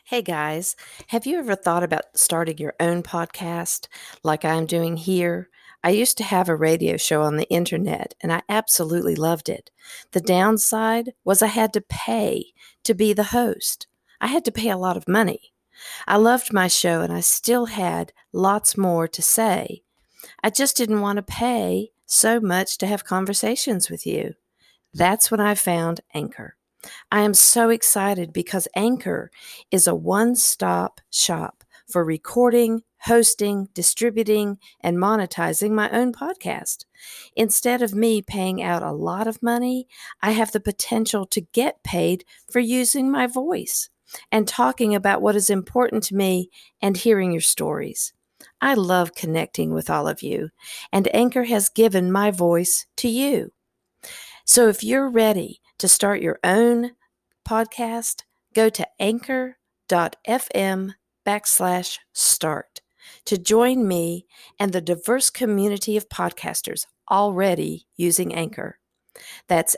Hey guys, have you ever thought about starting your own podcast like I'm doing here? I used to have a radio show on the internet and I absolutely loved it. The downside was I had to pay to be the host. I had to pay a lot of money. I loved my show and I still had lots more to say. I just didn't want to pay so much to have conversations with you. That's when I found Anchor. I am so excited because Anchor is a one stop shop for recording, hosting, distributing, and monetizing my own podcast. Instead of me paying out a lot of money, I have the potential to get paid for using my voice and talking about what is important to me and hearing your stories. I love connecting with all of you, and Anchor has given my voice to you. So if you're ready to start your own podcast, go to anchor.fm/start to join me and the diverse community of podcasters already using Anchor. That's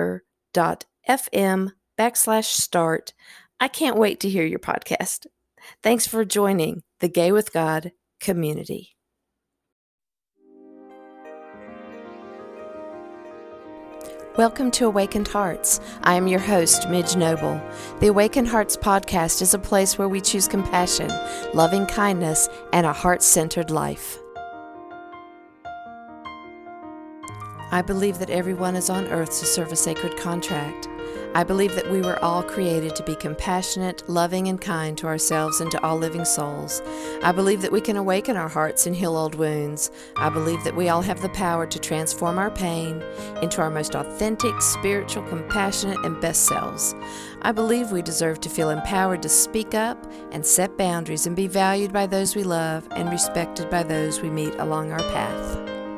anchor.fm/start. I can't wait to hear your podcast. Thanks for joining the Gay with God community. Welcome to Awakened Hearts. I am your host, Midge Noble. The Awakened Hearts podcast is a place where we choose compassion, loving kindness, and a heart-centered life. I believe that everyone is on earth to serve a sacred contract. I believe that we were all created to be compassionate, loving, and kind to ourselves and to all living souls. I believe that we can awaken our hearts and heal old wounds. I believe that we all have the power to transform our pain into our most authentic, spiritual, compassionate, and best selves. I believe we deserve to feel empowered to speak up and set boundaries and be valued by those we love and respected by those we meet along our path.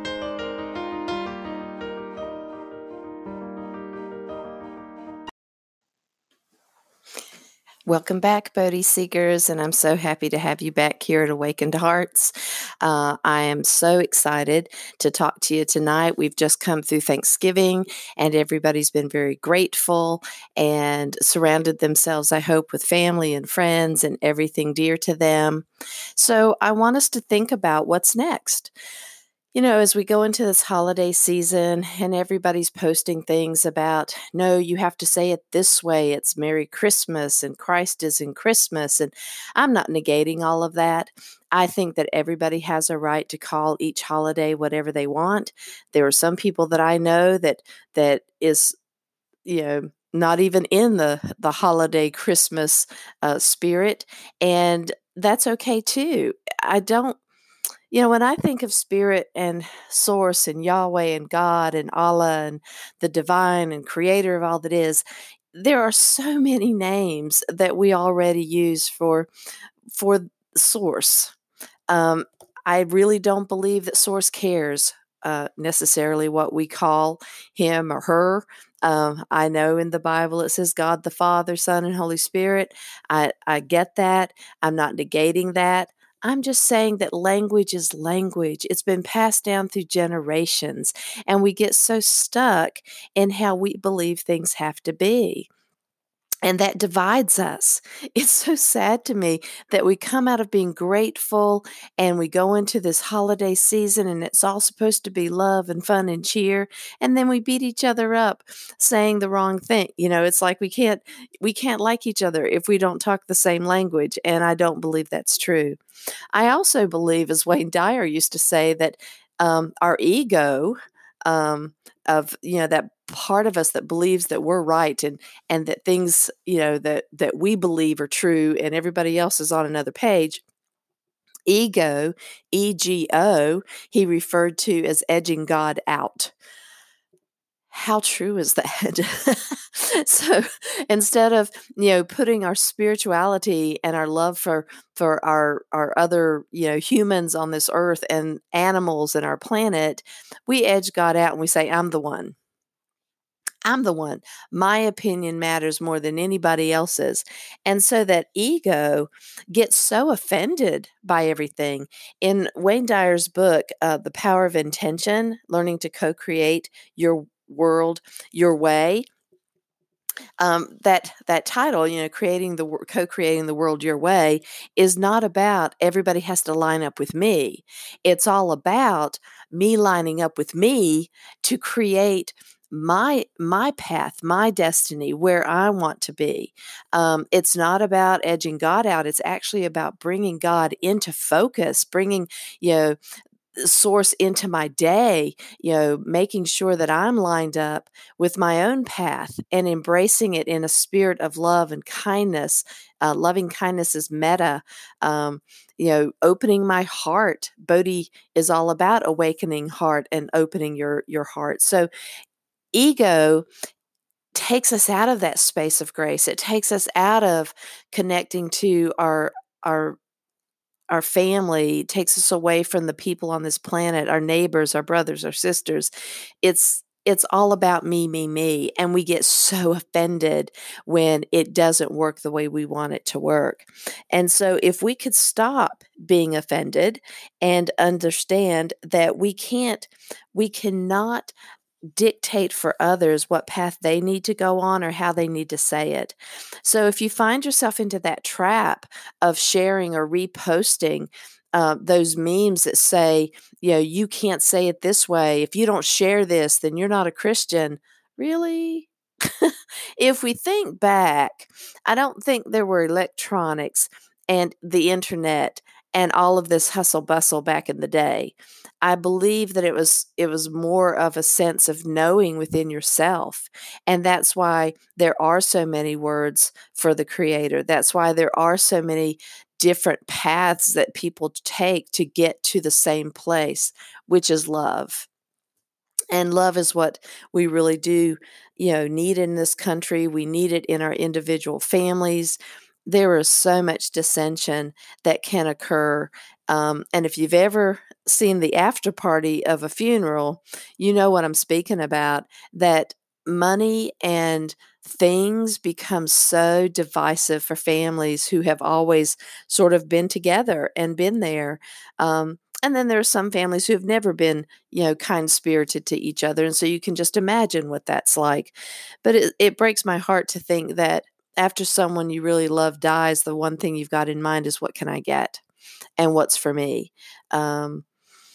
Welcome back, Bodhi Seekers, and I'm so happy to have you back here at Awakened Hearts. I am so excited to talk to you tonight. We've just come through Thanksgiving, and everybody's been very grateful and surrounded themselves, I hope, with family and friends and everything dear to them. So I want us to think about what's next. You know, as we go into this holiday season and everybody's posting things about, no, you have to say it this way. It's Merry Christmas and Christ is in Christmas. And I'm not negating all of that. I think that everybody has a right to call each holiday whatever they want. There are some people that I know that is, not even in the holiday Christmas spirit. And that's okay too. When I think of spirit and source and Yahweh and God and Allah and the divine and creator of all that is, there are so many names that we already use for source. Um, I really don't believe that source cares necessarily what we call him or her. I know in the Bible it says God the Father, Son, and Holy Spirit. I get that. I'm not negating that. I'm just saying that language is language. It's been passed down through generations, and we get so stuck in how we believe things have to be. And that divides us. It's so sad to me that we come out of being grateful and we go into this holiday season and it's all supposed to be love and fun and cheer. And then we beat each other up saying the wrong thing. It's like we can't like each other if we don't talk the same language. And I don't believe that's true. I also believe, as Wayne Dyer used to say, that our ego, of that part of us that believes that we're right and that things that we believe are true and everybody else is on another page. Ego, ego, he referred to as edging God out. How true is that? So instead of putting our spirituality and our love for our other humans on this earth and animals and our planet, we edge God out and we say, I'm the one. I'm the one. My opinion matters more than anybody else's. And so that ego gets so offended by everything. In Wayne Dyer's book, The Power of Intention, Learning to Co-Create Your World Your Way, That title, creating co-creating the world your way, is not about everybody has to line up with me. It's all about me lining up with me to create my path, my destiny, where I want to be. It's not about edging God out. It's actually about bringing God into focus, bringing you know source into my day, making sure that I'm lined up with my own path and embracing it in a spirit of love and kindness. Loving kindness is meta. Opening my heart. Bodhi is all about awakening heart and opening your heart. So ego takes us out of that space of grace. It takes us out of connecting to our our family, takes us away from the people on this planet, our neighbors, our brothers, our sisters. It's all about me, me, me. And we get so offended when it doesn't work the way we want it to work. And so if we could stop being offended and understand that we cannot dictate for others what path they need to go on or how they need to say it. So if you find yourself into that trap of sharing or reposting those memes that say, you can't say it this way. If you don't share this, then you're not a Christian. Really? If we think back, I don't think there were electronics and the internet and all of this hustle bustle back in the day. I believe that it was more of a sense of knowing within yourself. And that's why there are so many words for the creator. That's why there are so many different paths that people take to get to the same place, which is love. And love is what we really do, need in this country. We need it in our individual families. There is so much dissension that can occur. And if you've ever seen the after party of a funeral, you know what I'm speaking about, that money and things become so divisive for families who have always sort of been together and been there. And then there are some families who have never been, kind spirited to each other. And so you can just imagine what that's like. But it breaks my heart to think that after someone you really love dies, the one thing you've got in mind is what can I get and what's for me. Um,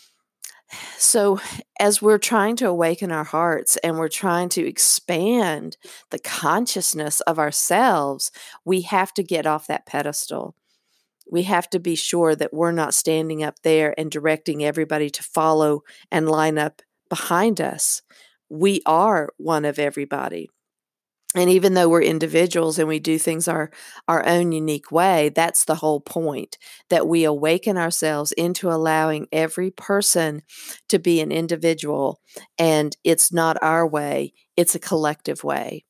so, as we're trying to awaken our hearts and we're trying to expand the consciousness of ourselves, we have to get off that pedestal. We have to be sure that we're not standing up there and directing everybody to follow and line up behind us. We are one of everybody. And even though we're individuals and we do things our own unique way, that's the whole point, that we awaken ourselves into allowing every person to be an individual. And it's not our way, it's a collective way.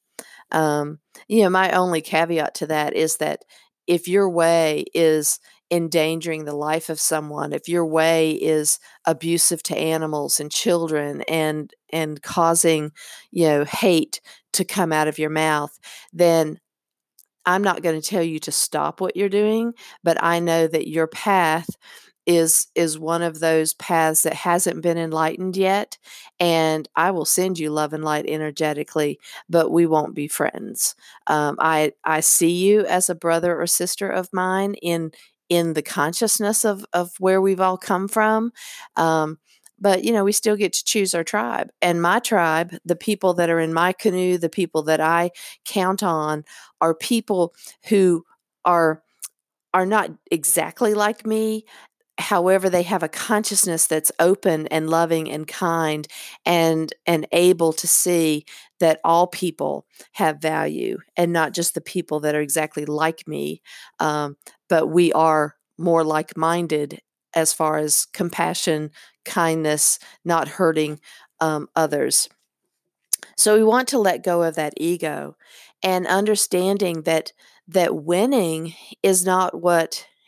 My only caveat to that is that if your way is endangering the life of someone, if your way is abusive to animals and children and causing, hate to come out of your mouth, then I'm not going to tell you to stop what you're doing, but I know that your path is one of those paths that hasn't been enlightened yet, and I will send you love and light energetically, but we won't be friends. I see you as a brother or sister of mine in the consciousness of where we've all come from. But we still get to choose our tribe. And my tribe, the people that are in my canoe, the people that I count on, are people who are not exactly like me. However, they have a consciousness that's open and loving and kind and able to see that all people have value and not just the people that are exactly like me, but we are more like-minded as far as compassion, kindness, not hurting others. So we want to let go of that ego and understanding that winning is not what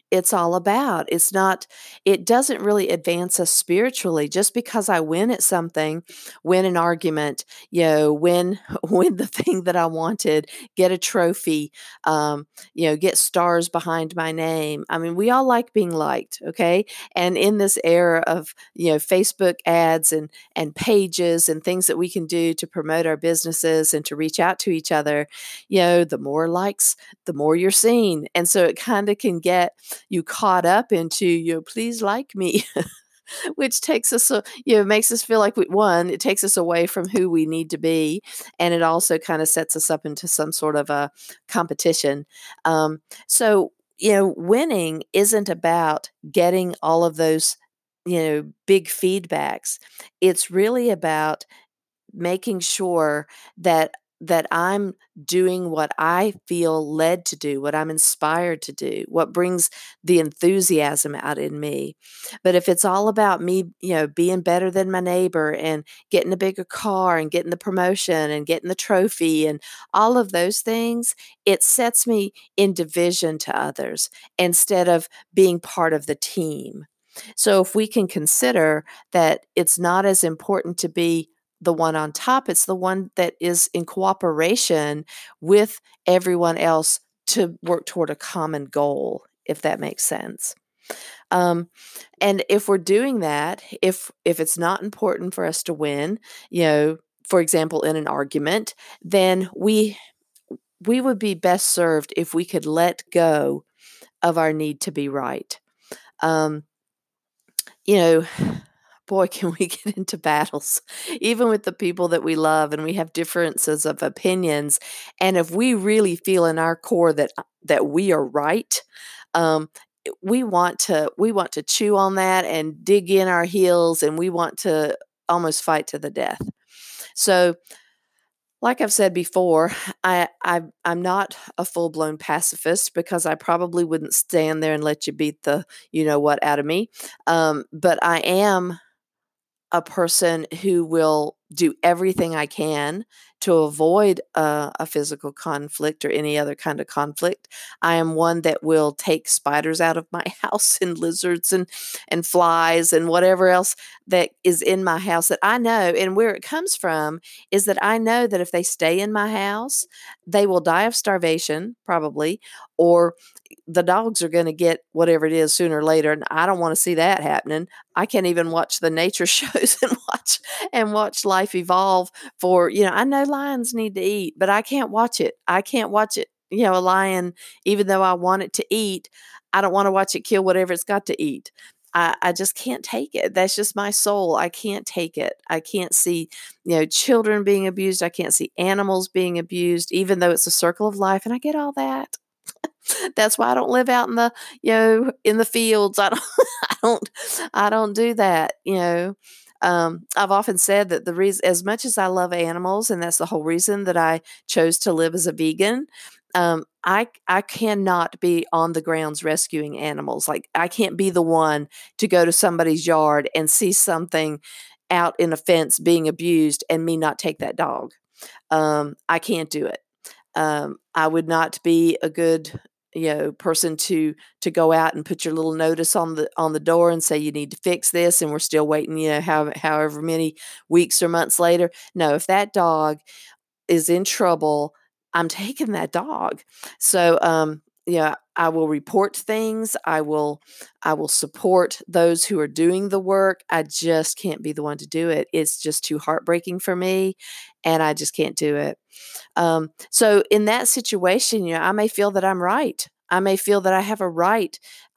it's all about. It doesn't really advance us spiritually. Just because I win at something, win an argument, win win the thing that I wanted, get a trophy, get stars behind my name. I mean, we all like being liked, okay? And in this era of, Facebook ads and pages and things that we can do to promote our businesses and to reach out to each other, the more likes, the more you're seen. And so it kind of can get you caught up into, please like me, which takes us, makes us feel like it takes us away from who we need to be. And it also kind of sets us up into some sort of a competition. So, winning isn't about getting all of those, big feedbacks. It's really about making sure that I'm doing what I feel led to do, what I'm inspired to do, what brings the enthusiasm out in me. But if it's all about me, being better than my neighbor and getting a bigger car and getting the promotion and getting the trophy and all of those things, it sets me in division to others instead of being part of the team. So if we can consider that it's not as important to be the one on top, it's the one that is in cooperation with everyone else to work toward a common goal, if that makes sense. And if we're doing that, if it's not important for us to win, for example, in an argument, then we would be best served if we could let go of our need to be right. Um, you know, Boy, can we get into battles, even with the people that we love, and we have differences of opinions. And if we really feel in our core that we are right, um, we want to chew on that and dig in our heels, and we want to almost fight to the death. So, like I've said before, I'm not a full blown pacifist because I probably wouldn't stand there and let you beat the what out of me. But I am a person who will do everything I can to avoid a physical conflict or any other kind of conflict. I am one that will take spiders out of my house and lizards and flies and whatever else that is in my house that I know. And where it comes from is that I know that if they stay in my house, they will die of starvation, probably, or the dogs are going to get whatever it is sooner or later. And I don't want to see that happening. I can't even watch the nature shows and watch life evolve for, I know lions need to eat, but I can't watch it. I can't watch it, a lion, even though I want it to eat, I don't want to watch it kill whatever it's got to eat. I just can't take it. That's just my soul. I can't take it. I can't see, children being abused. I can't see animals being abused, even though it's a circle of life. And I get all that. That's why I don't live out in the, in the fields. I don't do that. I've often said that the reason, as much as I love animals, and that's the whole reason that I chose to live as a vegan, I cannot be on the grounds rescuing animals. Like, I can't be the one to go to somebody's yard and see something out in a fence being abused and me not take that dog. I can't do it. I would not be a good person to go out and put your little notice on the door and say you need to fix this, and we're still waiting, however many weeks or months later. No, if that dog is in trouble, I'm taking that dog. So I will report things. I will support those who are doing the work. I just can't be the one to do it. It's just too heartbreaking for me, and I just can't do it. So in that situation, I may feel that I'm right. I may feel that I have a right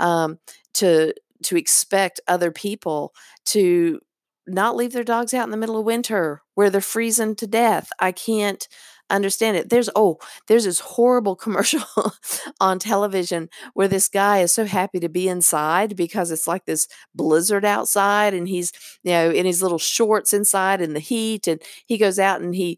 to expect other people to not leave their dogs out in the middle of winter where they're freezing to death. I can't understand it. There's this horrible commercial on television where this guy is so happy to be inside because it's like this blizzard outside, and he's in his little shorts inside in the heat, and he goes out and he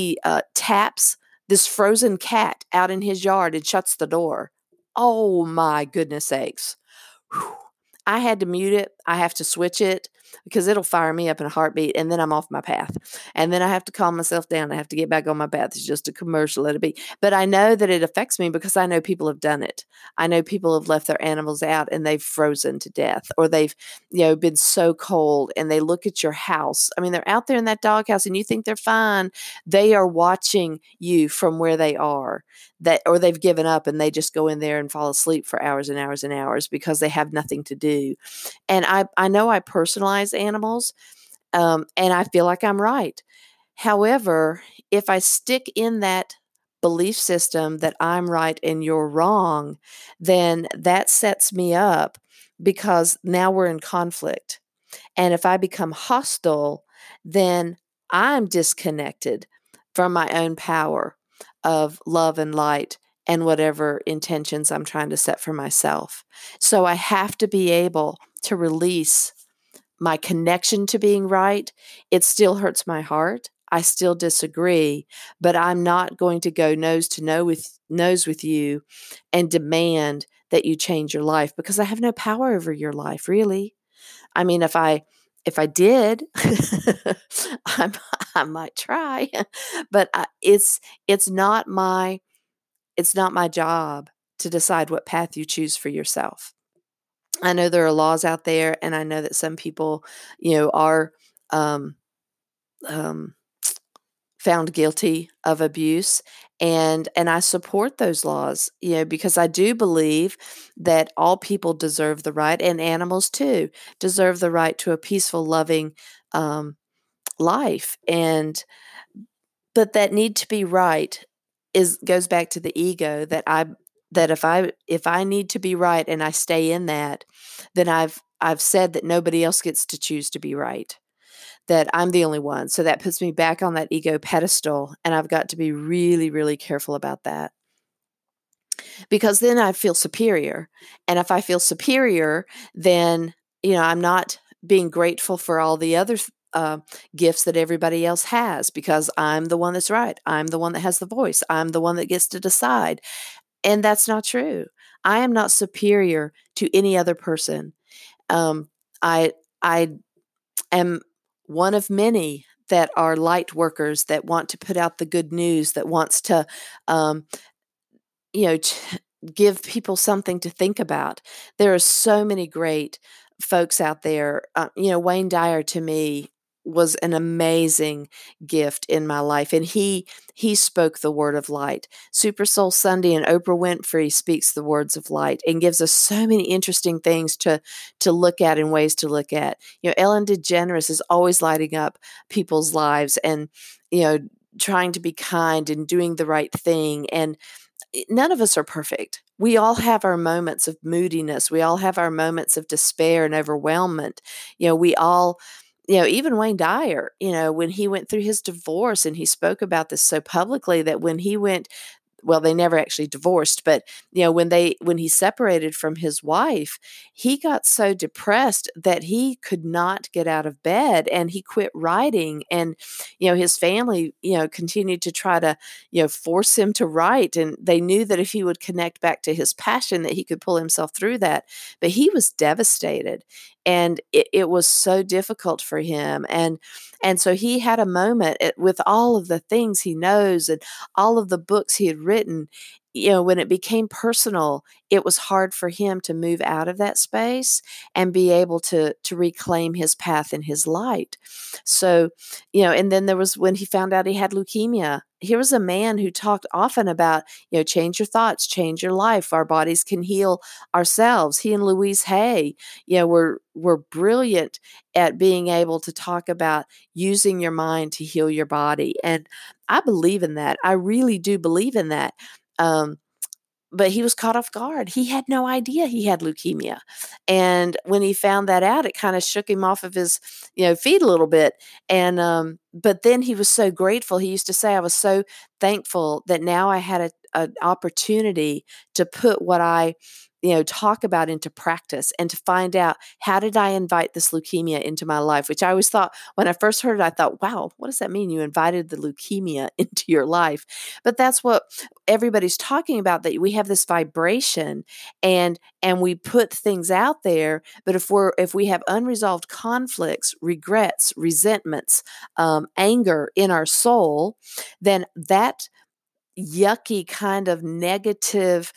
taps this frozen cat out in his yard and shuts the door. Oh my goodness sakes. Whew. I had to mute it. I have to switch it because it'll fire me up in a heartbeat, and then I'm off my path. And then I have to calm myself down. I have to get back on my path. It's just a commercial, let it be. But I know that it affects me because I know people have done it. I know people have left their animals out and they've frozen to death, or they've, been so cold, and they look at your house. I mean, they're out there in that doghouse and you think they're fine. They are watching you from where they are, or they've given up and they just go in there and fall asleep for hours and hours and hours because they have nothing to do. And I know I personalize animals, and I feel like I'm right. However, if I stick in that belief system that I'm right and you're wrong, then that sets me up because now we're in conflict. And if I become hostile, then I'm disconnected from my own power of love and light and whatever intentions I'm trying to set for myself. So I have to be able to release my connection to being right. It still hurts my heart. I still disagree, but I'm not going to go nose to nose with you and demand that you change your life, because I have no power over your life, really. I mean, if I did, I, I might try, but it's not my job to decide what path you choose for yourself. I know there are laws out there, and I know that some people, are um, um, found guilty of abuse, and I support those laws, because I do believe that all people deserve the right, and animals too, deserve the right to a peaceful, loving life. But that need to be right goes back to the ego, that if I need to be right and I stay in that, then I've said that nobody else gets to choose to be right, that I'm the only one. So that puts me back on that ego pedestal, and I've got to be really, really careful about that, because then I feel superior. And if I feel superior, then, I'm not being grateful for all the other gifts that everybody else has, because I'm the one that's right. I'm the one that has the voice. I'm the one that gets to decide. And that's not true. I am not superior to any other person. Um, I I am one of many that are light workers, that want to put out the good news, that wants to, um, give people something to think about. There are so many great folks out there. Wayne Dyer, to me, was an amazing gift in my life, and he spoke the word of light. Super Soul Sunday and Oprah Winfrey speaks the words of light and gives us so many interesting things to look at and ways to look at. Ellen DeGeneres is always lighting up people's lives, and trying to be kind and doing the right thing. And none of us are perfect. We all have our moments of moodiness. We all have our moments of despair and overwhelmment. We all, even Wayne Dyer, when he went through his divorce, and he spoke about this so publicly, that when he went, well, they never actually divorced, but when he separated from his wife, he got so depressed that he could not get out of bed, and he quit writing. And his family continued to try to force him to write, and they knew that if he would connect back to his passion, that he could pull himself through that. But he was devastated, and it was so difficult for him. And so he had a moment, with all of the things he knows and all of the books he had written. When it became personal, it was hard for him to move out of that space and be able to reclaim his path and his light. So, and then there was when he found out he had leukemia. Here was a man who talked often about, change your thoughts, change your life. Our bodies can heal ourselves. He and Louise Hay, were brilliant at being able to talk about using your mind to heal your body. And I believe in that. I really do believe in that. But he was caught off guard. He had no idea he had leukemia. And when he found that out, it kind of shook him off of his, feet a little bit. And, but then he was so grateful. He used to say, I was so thankful that now I had an opportunity to put what I talk about into practice and to find out, how did I invite this leukemia into my life? Which I always thought, when I first heard it, I thought, wow, what does that mean? You invited the leukemia into your life. But that's what everybody's talking about, that we have this vibration and we put things out there. But if we have unresolved conflicts, regrets, resentments, anger in our soul, then that yucky kind of negative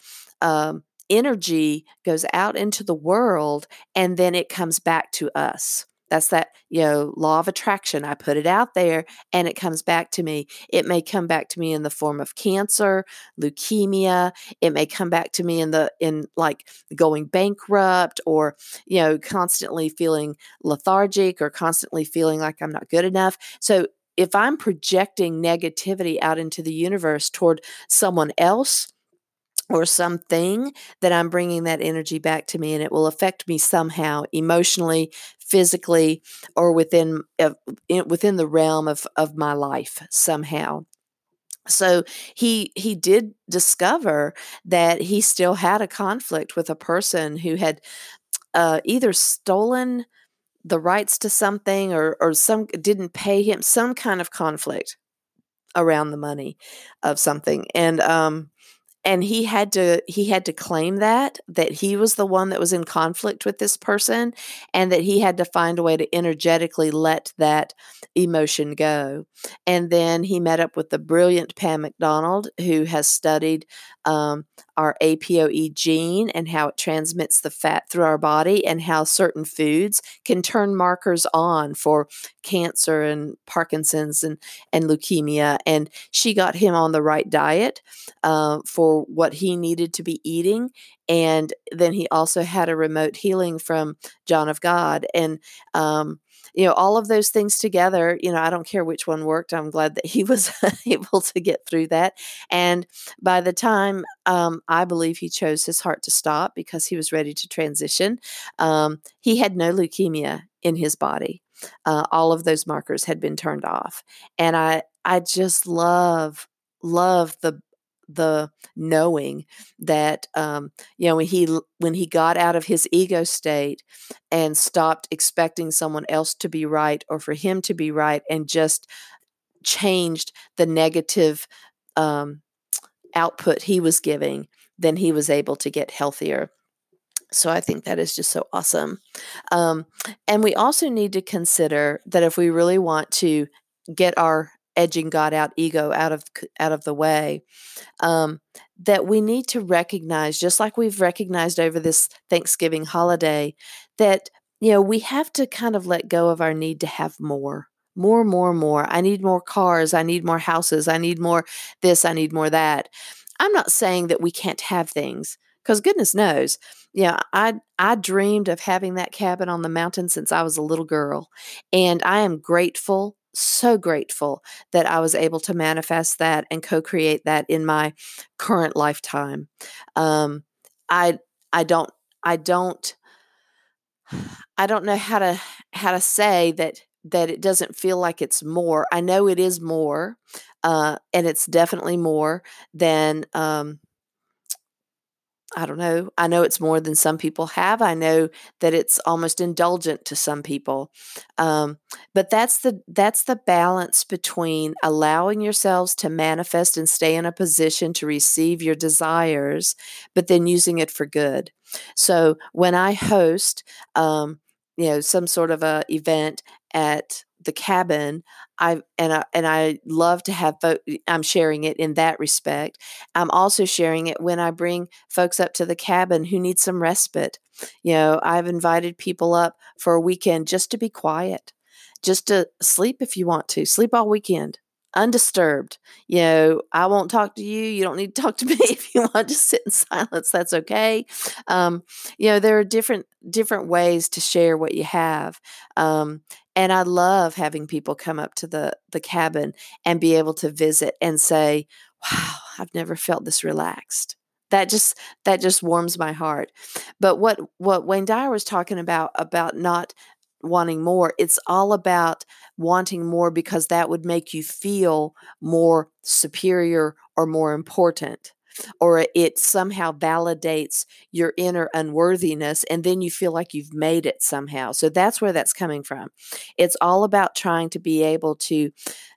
energy goes out into the world, and then it comes back to us. That's that, law of attraction. I put it out there and it comes back to me. It may come back to me in the form of cancer, leukemia. It may come back to me in like going bankrupt, or, constantly feeling lethargic, or constantly feeling like I'm not good enough. So if I'm projecting negativity out into the universe toward someone else or something, that I'm bringing that energy back to me, and it will affect me somehow, emotionally, physically, or within the realm of my life somehow. So he did discover that he still had a conflict with a person who had either stolen the rights to something, or some didn't pay him, some kind of conflict around the money of something. And he had to claim that he was the one that was in conflict with this person, and that he had to find a way to energetically let that emotion go. And then he met up with the brilliant Pam McDonald, who has studied our APOE gene and how it transmits the fat through our body, and how certain foods can turn markers on for cancer and Parkinson's and leukemia. And she got him on the right diet for what he needed to be eating. And then he also had a remote healing from John of God. And all of those things together, I don't care which one worked. I'm glad that he was able to get through that. And by the time I believe he chose his heart to stop, because he was ready to transition, he had no leukemia in his body. All of those markers had been turned off. And I just love the knowing that when he got out of his ego state and stopped expecting someone else to be right, or for him to be right, and just changed the negative output he was giving, then he was able to get healthier. So I think that is just so awesome. And we also need to consider that if we really want to get our edging God out ego out of the way, that we need to recognize, just like we've recognized over this Thanksgiving holiday, that we have to kind of let go of our need to have more. I need more cars. I need more houses. I need more this. I need more that. I'm not saying that we can't have things, because goodness knows, I dreamed of having that cabin on the mountain since I was a little girl. And I am grateful, so grateful, that I was able to manifest that and co-create that in my current lifetime. I don't know how to say that it doesn't feel like it's more. I know it is more, and it's definitely more than I don't know. I know it's more than some people have. I know that it's almost indulgent to some people. But that's the balance between allowing yourselves to manifest and stay in a position to receive your desires, but then using it for good. So when I host, some sort of a event at the cabin, I love to have I'm sharing it in that respect. I'm also sharing it when I bring folks up to the cabin who need some respite. I've invited people up for a weekend just to be quiet, just to sleep if you want to, sleep all weekend, undisturbed. I won't talk to you. You don't need to talk to me. If you want to sit in silence, that's okay. There are different ways to share what you have. And I love having people come up to the cabin and be able to visit and say, wow, I've never felt this relaxed. That just warms my heart. But what Wayne Dyer was talking about not wanting more, it's all about wanting more because that would make you feel more superior or more important. or it somehow validates your inner unworthiness, and then you feel like you've made it somehow. So that's where that's coming from. It's all about trying to be able to,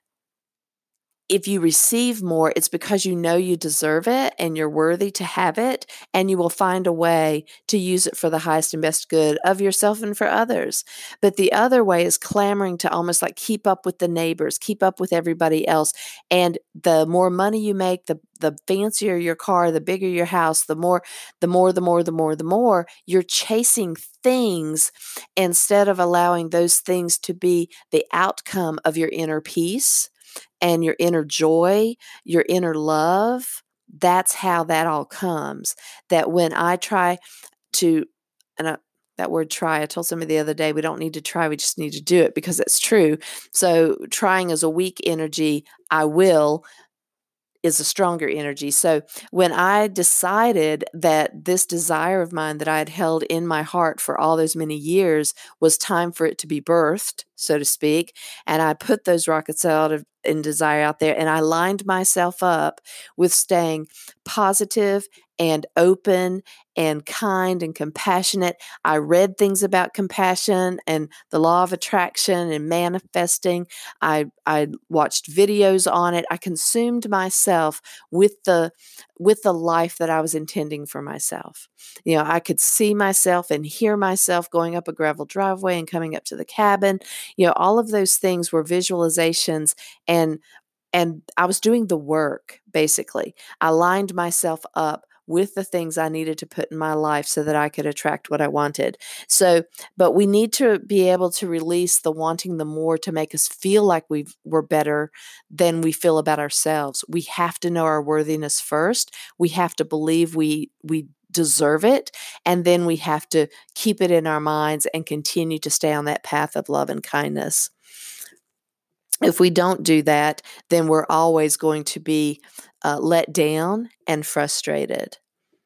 if you receive more, it's because you know you deserve it and you're worthy to have it, and you will find a way to use it for the highest and best good of yourself and for others. But the other way is clamoring to almost like keep up with the neighbors, keep up with everybody else. And the more money you make, the fancier your car, the bigger your house, the more you're chasing things instead of allowing those things to be the outcome of your inner peace and your inner joy, your inner love. That's how that all comes. That when I try to, and that word try, I told somebody the other day, we don't need to try, we just need to do it, because it's true. So trying is a weak energy. I will is a stronger energy. So when I decided that this desire of mine that I had held in my heart for all those many years was time for it to be birthed, so to speak, and I put those rockets in desire out there, and I lined myself up with staying positive and open and kind and compassionate. I read things about compassion and the law of attraction and manifesting. I watched videos on it. I consumed myself with the life that I was intending for myself. I could see myself and hear myself going up a gravel driveway and coming up to the cabin. All of those things were visualizations, and I was doing the work, basically. I lined myself up with the things I needed to put in my life so that I could attract what I wanted. So, but we need to be able to release the wanting the more to make us feel like we're better than we feel about ourselves. We have to know our worthiness first. We have to believe we deserve it. And then we have to keep it in our minds and continue to stay on that path of love and kindness. If we don't do that, then we're always going to be let down and frustrated.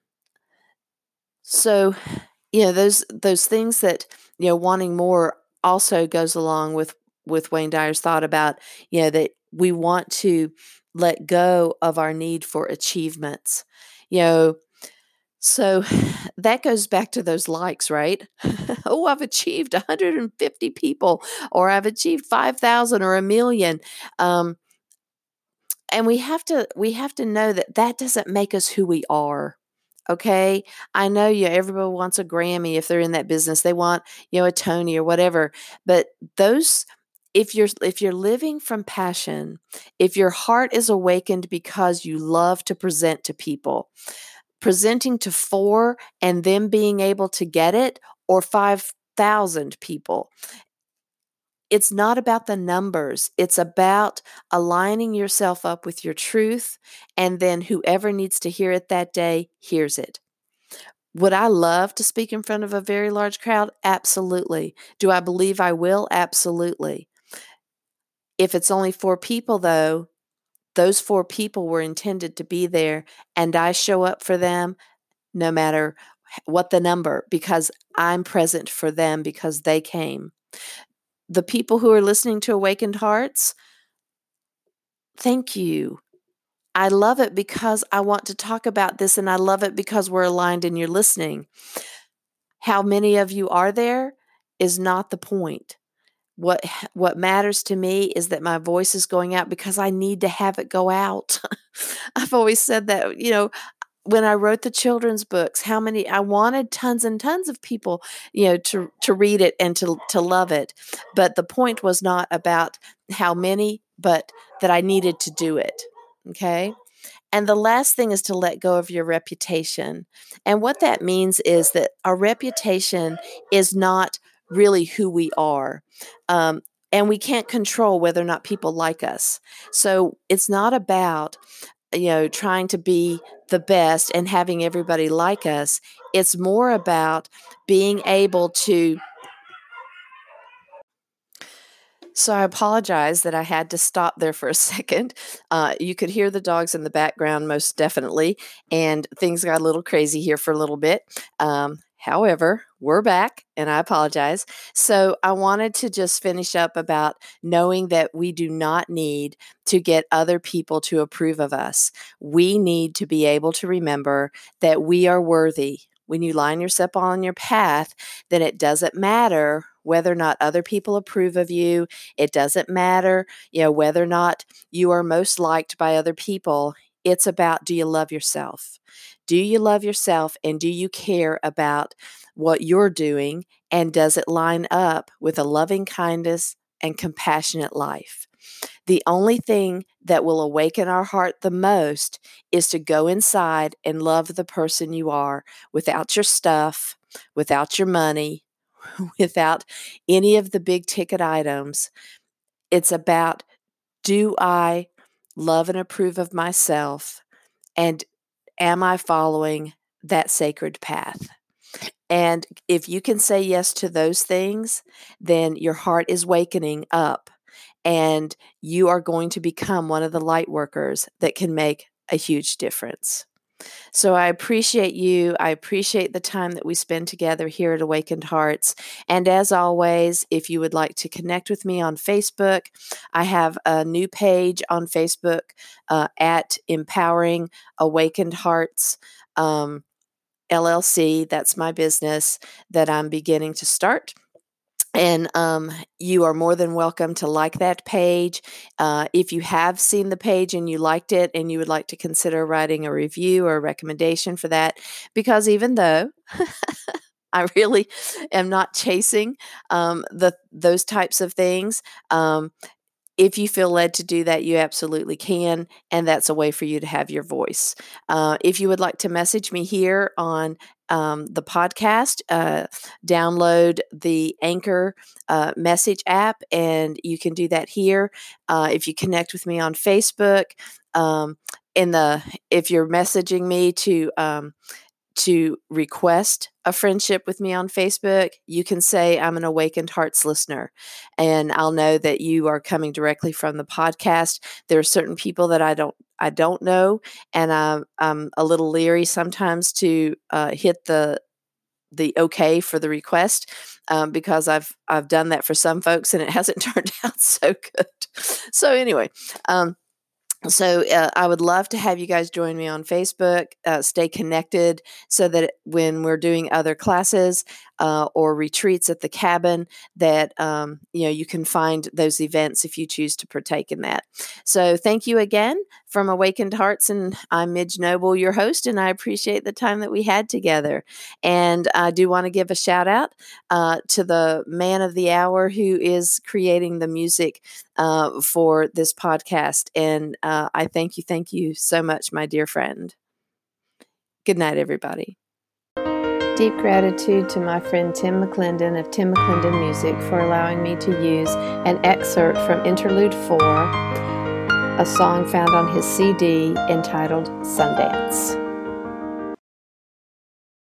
So, those things that, wanting more also goes along with Wayne Dyer's thought about, that we want to let go of our need for achievements. So that goes back to those likes, right? Oh, I've achieved 150 people, or I've achieved 5,000 or 1,000,000. And we have to know that doesn't make us who we are. Okay. I know everybody wants a Grammy if they're in that business. They want, a Tony or whatever. But if you're living from passion, if your heart is awakened because you love to present to people, presenting to 4 and them being able to get it, or 5,000 people. It's not about the numbers. It's about aligning yourself up with your truth, and then whoever needs to hear it that day hears it. Would I love to speak in front of a very large crowd? Absolutely. Do I believe I will? Absolutely. If it's only 4 people, though, those 4 people were intended to be there, and I show up for them no matter what the number, because I'm present for them because they came. The people who are listening to Awakened Hearts, thank you. I love it because I want to talk about this, and I love it because we're aligned and you're listening. How many of you are there is not the point. What matters to me is that my voice is going out because I need to have it go out. I've always said that, when I wrote the children's books, I wanted tons and tons of people, to read it and to love it. But the point was not about how many, but that I needed to do it. Okay. And the last thing is to let go of your reputation. And what that means is that our reputation is not really who we are. And we can't control whether or not people like us. So it's not about trying to be the best and having everybody like us. It's more about being able to. So I apologize that I had to stop there for a second. You could hear the dogs in the background, most definitely, and things got a little crazy here for a little bit. However, we're back, and I apologize. So I wanted to just finish up about knowing that we do not need to get other people to approve of us. We need to be able to remember that we are worthy. When you line yourself on your path, then it doesn't matter whether or not other people approve of you. It doesn't matter, whether or not you are most liked by other people. It's about, do you love yourself? Do you love yourself, and do you care about what you're doing, and does it line up with a loving kindness and compassionate life? The only thing that will awaken our heart the most is to go inside and love the person you are without your stuff, without your money, without any of the big ticket items. It's about, do I love and approve of myself, and am I following that sacred path? And if you can say yes to those things, then your heart is wakening up, and you are going to become one of the light workers that can make a huge difference. So I appreciate you. I appreciate the time that we spend together here at Awakened Hearts. And as always, if you would like to connect with me on Facebook, I have a new page on Facebook at Empowering Awakened Hearts. LLC. That's my business that I'm beginning to start. And you are more than welcome to like that page. If you have seen the page and you liked it and you would like to consider writing a review or a recommendation for that, because even though I really am not chasing those types of things, if you feel led to do that, you absolutely can, and that's a way for you to have your voice. If you would like to message me here on the podcast, download the Anchor message app, and you can do that here. If you connect with me on Facebook, if you're messaging me to request a friendship with me on Facebook, you can say I'm an Awakened Hearts listener, and I'll know that you are coming directly from the podcast. There are certain people that I don't know, and I'm a little leery sometimes to hit the okay for the request, because I've done that for some folks and it hasn't turned out so good. So anyway, So I would love to have you guys join me on Facebook, stay connected, so that when we're doing other classes or retreats at the cabin, that you can find those events if you choose to partake in that. So thank you again from Awakened Hearts, and I'm Midge Noble, your host, and I appreciate the time that we had together. And I do want to give a shout out to the man of the hour who is creating the music for this podcast. And I thank you so much, my dear friend. Good night, everybody. Deep gratitude to my friend Tim McClendon of Tim McClendon Music for allowing me to use an excerpt from Interlude 4, a song found on his CD entitled Sundance.